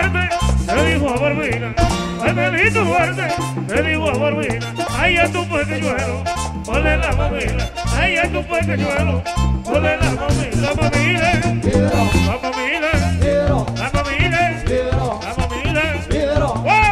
Duarte le dijo a Barbina, Carmelito Duarte le dijo a Barbina, ay a tu pequeñuelo, ponle la mamila, ay a tu pequeñuelo, ponle la mamila, mamila, la mamila, la mamila, la mamila, ¡wow!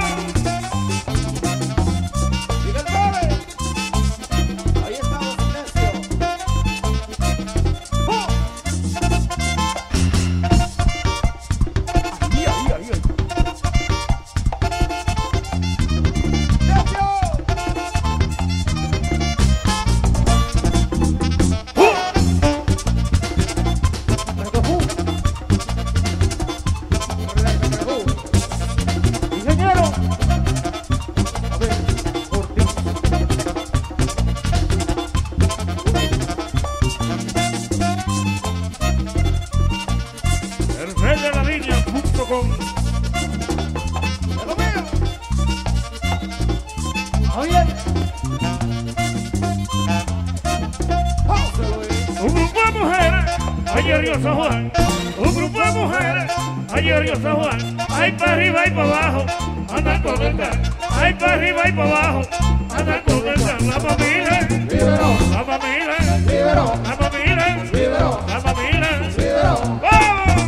Un grupo de mujeres, ayer yo San Juan. Un grupo de mujeres, ayer yo San Juan. Ay, para arriba y para abajo, andan con el can. Ay, para arriba y para abajo, andan con el can. La mamila, la mamila, la mamila, la mamila. ¡Vamos!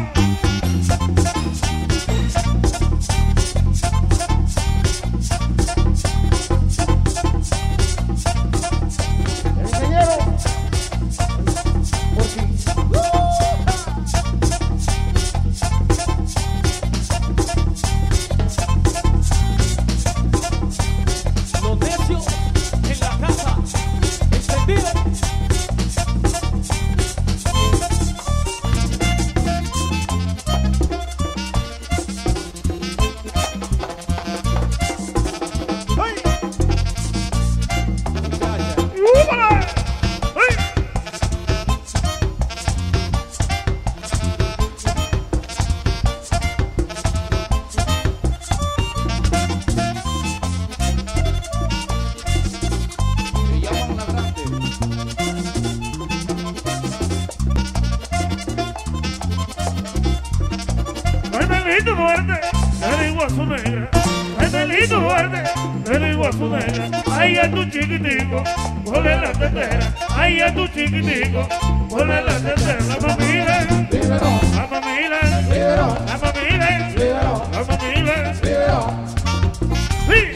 Carmelito Duarte le digo a su negra, Carmelito Duarte le digo a su negra, ay a tu chiquitico, ponle la tetera, ay a tu chiquitico, ponle la tetera, la mamila, la mamila, la mamila, la mamila, sí.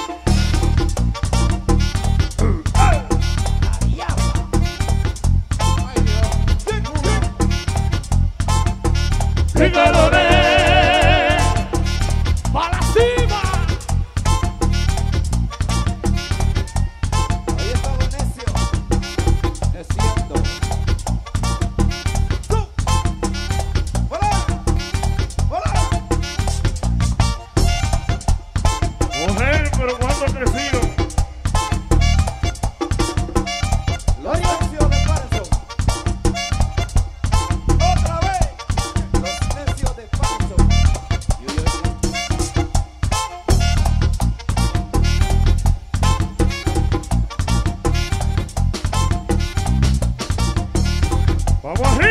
Pero cuando ha crecido. Los necios de Falso. Otra vez. Los necios de Falso. Vamos arriba.